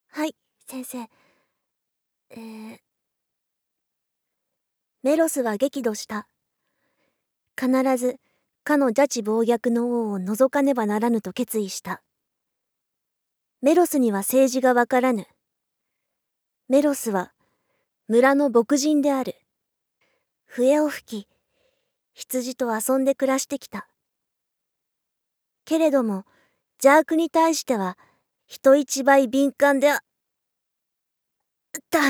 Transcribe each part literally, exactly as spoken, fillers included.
はい、先生。えー、メロスは激怒した。必ず、かの邪智暴虐の王を除かねばならぬと決意した。メロスには政治がわからぬ。メロスは、村の牧人である。笛を吹き、羊と遊んで暮らしてきた。けれども、邪悪に対しては、人一倍敏感であった。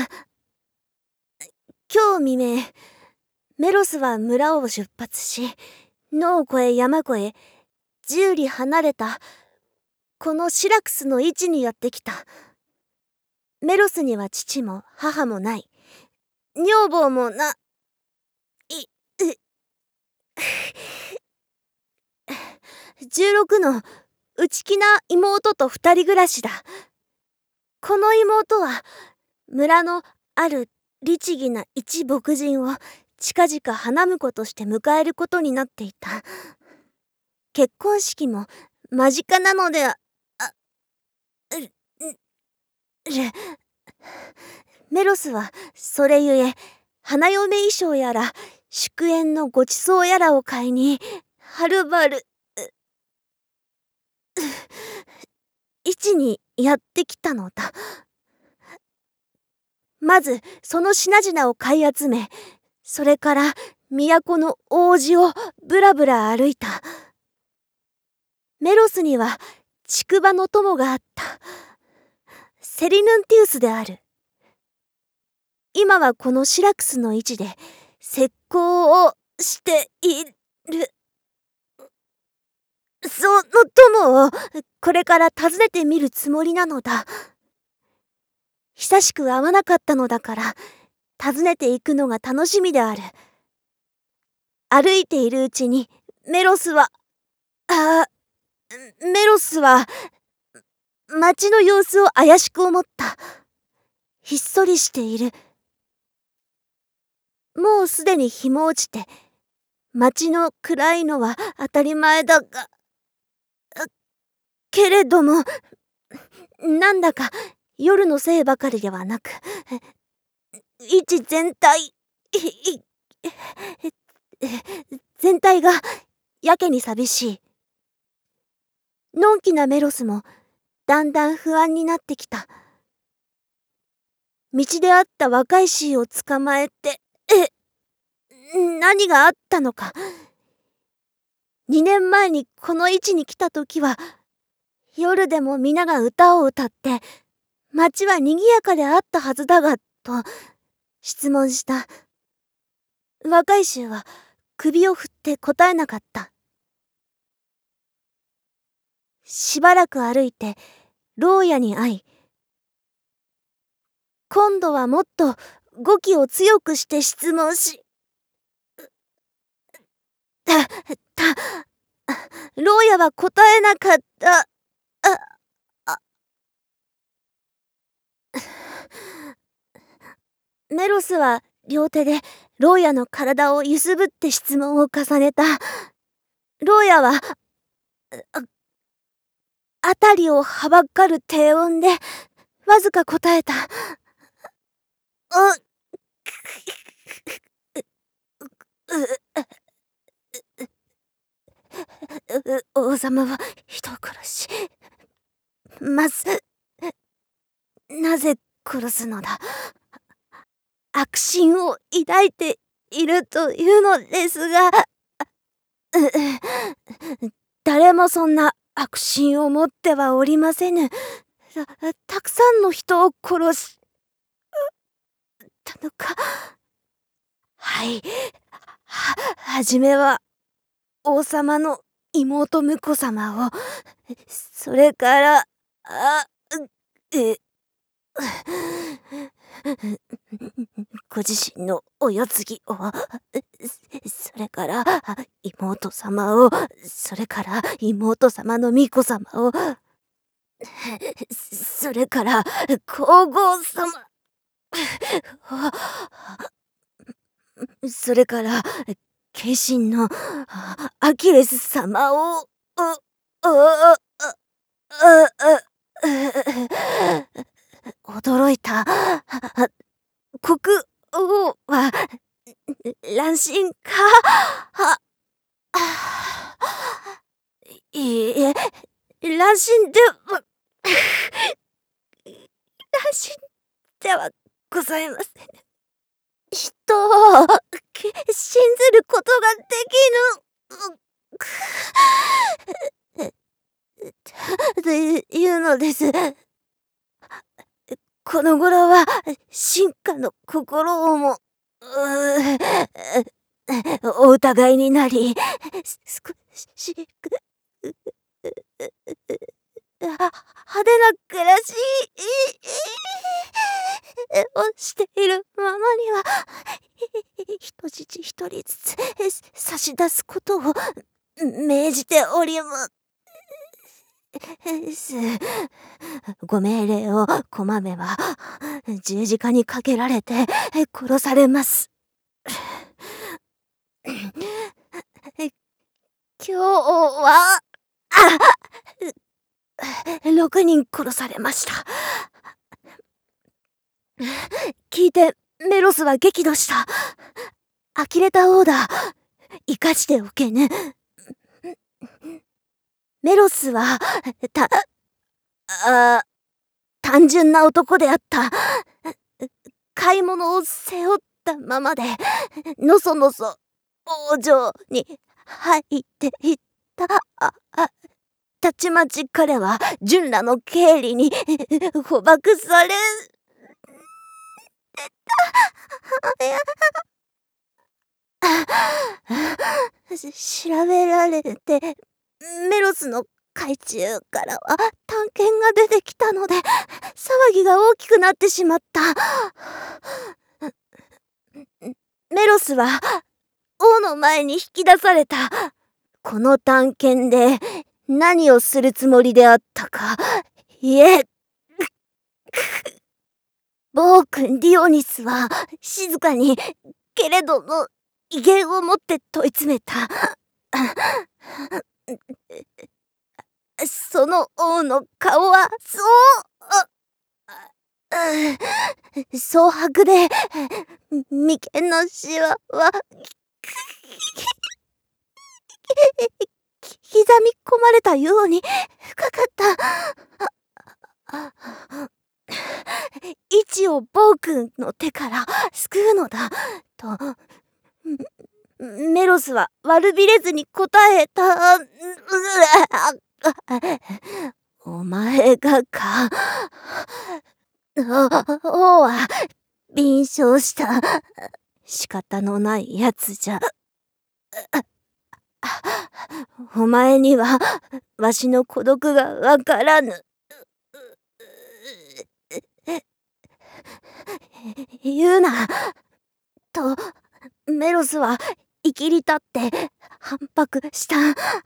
今日未明、メロスは村を出発し、野を越え山越え、十里離れた、このシラクスの位置にやってきた。メロスには父も母もない。女房もな、い、う、じゅうろくの内気な妹と二人暮らしだ。この妹は、村のある律儀な一牧人を近々花婿として迎えることになっていた。結婚式も間近なのであ、あ、る、る、メロスはそれゆえ、花嫁衣装やら、祝宴のごちそうやらを買いに、はるばる、位置にやってきたのだ。まず、その品々を買い集め、それから都の王子をぶらぶら歩いた。メロスには竹馬の友があった。セリヌンティウスである。今はこのシラクスの位置で石膏をしている。その友をこれから訪ねてみるつもりなのだ。久しく会わなかったのだから訪ねていくのが楽しみである。歩いているうちにメロスは、あ、メロスは町の様子を怪しく思った。ひっそりしている。もうすでに日も落ちて、町の暗いのは当たり前だが、けれども、なんだか夜のせいばかりではなく、位置全体、全体がやけに寂しい。のんきなメロスもだんだん不安になってきた。道で会った若い衆を捕まえて、え、何があったのか。二年前にこの位置に来た時は、夜でも皆が歌を歌って、街は賑やかであったはずだが、と質問した。若い衆は首を振って答えなかった。しばらく歩いて、牢屋に会い、今度はもっと語気を強くして質問し、た、た、牢屋は答えなかった。あ、あ、メロスは両手で牢屋の体を揺すぶって質問を重ねた。牢屋は、あ、辺りをはばかる低音で、わずか答えた。う、う、王様は人を殺し、まず、なぜ殺すのだ。悪心を抱いているというのですが、誰もそんな悪心を持ってはおりませぬ。た、たくさんの人を殺したのか。はい。は、はじめは、王様の妹婿様を、それから、あ、え、ご自身のお世継ぎを、それから妹様を、それから妹様の巫女様を、それから皇后様を、それから化身のアキレス様を、お、お、お、お、 心か？は、いいえ、乱心では、乱心ではございません。人を信ずることができぬというのです。この頃は進化の心をもお疑いになり、少し派手な暮らしをしているままには、人質一人ずつ差し出すことを命じております。ご命令を拒めば十字架にかけられて殺されます。今日はろくにん殺されました。聞いてメロスは激怒した。呆れた王だ。生かしておけぬ。メロスはたあ単純な男であった。買い物を背負ったままでのそのそ王城に入っていった。たちまち彼は純らの経理に捕獲され調べられて、メロスの海中からは探検が出てきたので騒ぎが大きくなってしまった。メロスは王の前に引き出された。この探検で何をするつもりであったか言え。暴君ディオニスは静かにけれども威厳を持って問い詰めた。その王の顔はそう蒼白で眉間のシワは刻み込まれたように深かった。一を暴君の手から救うのだとメロスは悪びれずに答えた。お前がか。王は敏笑した。仕方のないやつじゃ。お前にはわしの孤独がわからぬ。言うなとメロスはいきり立って反白した。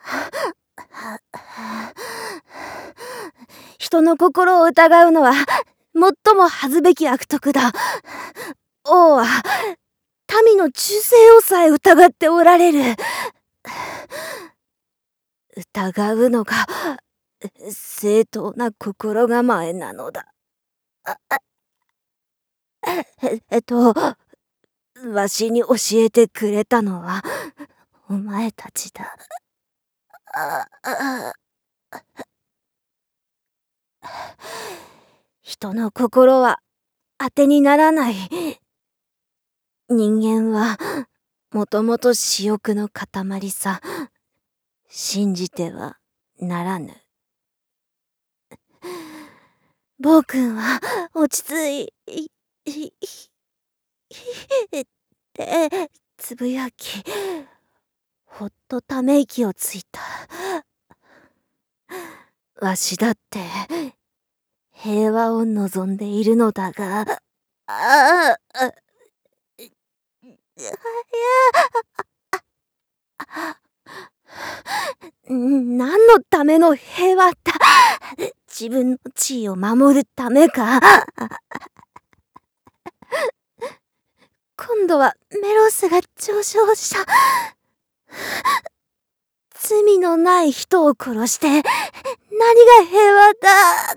人の心を疑うのは最も恥ずべき悪徳だ。王は民の忠誠をさえ疑っておられる。疑うのが正当な心構えなのだ。えっとわしに教えてくれたのはお前たちだ。人の心は当てにならない。人間はもともと私欲の塊さ。信じてはならぬ。暴君は落ち着いてつぶやき、ほっとため息をついた。わしだって平和を望んでいるのだが、ああ、何のための平和だ。自分の地位を守るためか。今度はメロスが上昇した。罪のない人を殺して何が平和だ。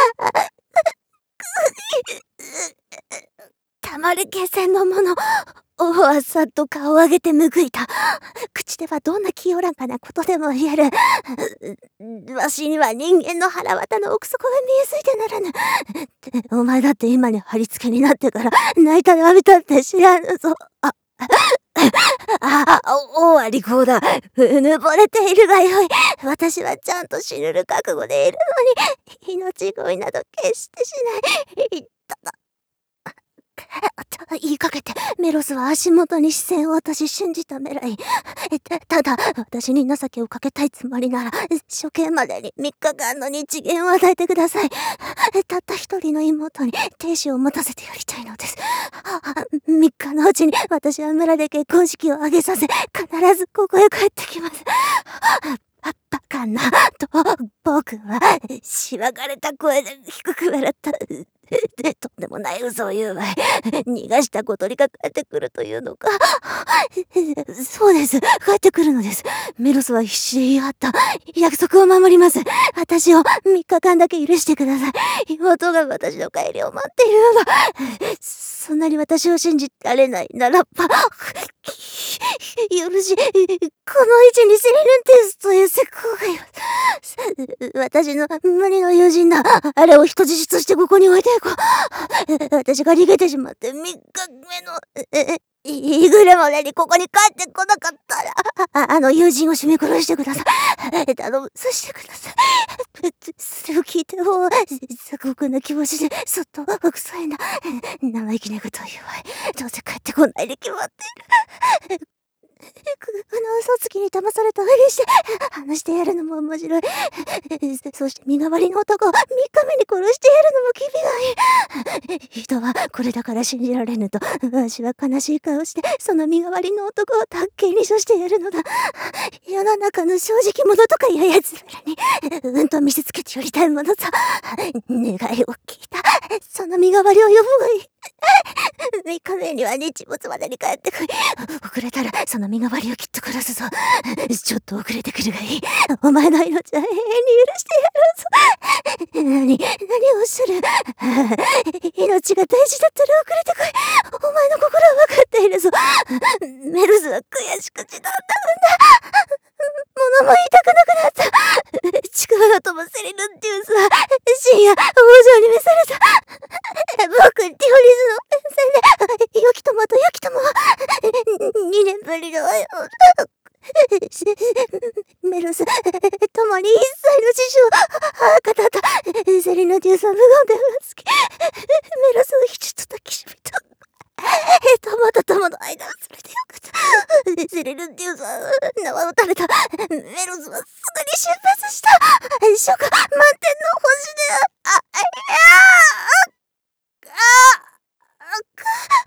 たまる気仙の者、 王はさっと顔を上げて報いた。口ではどんな清らかなことでも言える。わしには人間の腹渡の奥底が見えすぎてならぬ。お前だって今に貼り付けになってから泣いた涙びたって知らぬぞ。あ、あ、王は利口だ。うぬぼれているがよい。私はちゃんと死ぬる覚悟でいるのに、命乞いなど決してしない。ただ、と言いかけて、メロスは足元に視線を落とし信じためらい。たただ、私に情けをかけたいつもりなら、処刑までにみっかかんの日限を与えてください。たった一人の妹に亭主を持たせてやりたいのです。みっかのうちに私は村で結婚式を挙げさせ、必ずここへ帰ってきます。バカな、と、僕は、しばかれた声で低く笑った。で、とんでもない嘘を言うわい。逃がした小鳥が帰ってくるというのか。そうです。帰ってくるのです。メロスは必死で言い張った。約束を守ります。私をみっかかんだけ許してください。妹が私の帰りを待っているのだ。そんなに私を信じられないならば、許し、この位置にセリヌンティスという石膏がいます。私の無理の友人だ。あれを人質としてここに置いていこう。私が逃げてしまってみっかめの、いぐれまでにここに帰ってこなかったら、あ、あの友人を締め殺してください。頼む、そうしてください。それを聞いても、鎖国な気持ちで、そっと、臭いな。生意気なことを言うわい。どうせ帰ってこないに決まっている。この嘘つきに騙されたふりして、話してやるのも面白い。そして身代わりの男をみっかめに殺してやるのも気味がいい。人はこれだから信じられぬと、わしは悲しい顔して、その身代わりの男を卓形に処してやるのだ。世の中の正直者とかいうやつらに、うんと見せつけてやりたいものさ。願いを聞いた。その身代わりを呼ぶがいい。みっかめには日没までに帰ってこい。遅れたらその身代わりをきっと殺すぞ。ちょっと遅れてくるがいい。お前の命は永遠に許してやろうぞ。何、何をおっしゃる。命が大事だったら遅れてこい。お前の心は分かっているぞ。メルスは悔しくちなんだんだ。物も言いたくなくなった。ちくわの友セリヌンティウスは深夜王女に召された。僕ティオリズの戦で良き友と良き友はにねんぶりのメロス共に一切の師匠語ったセリヌンティウスは無言でうなずきメロスをひちゅっと抱きしめた。友と友の間はそれでよかった。セリヌンティウスは縄を垂れた。メロスはすぐに出発した。初夏満天の星で、あ、いやー、あ、あ、く、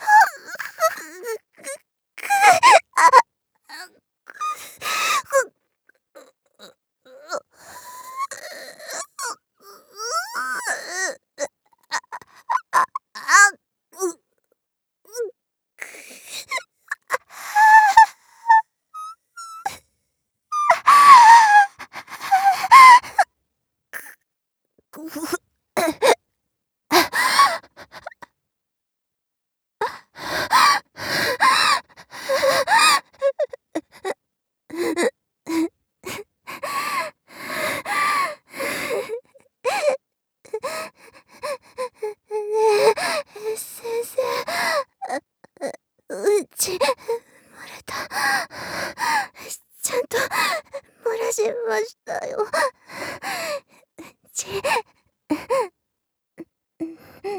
く、く、あ、うち、漏れた。ちゃんと漏らしましたよ。うち。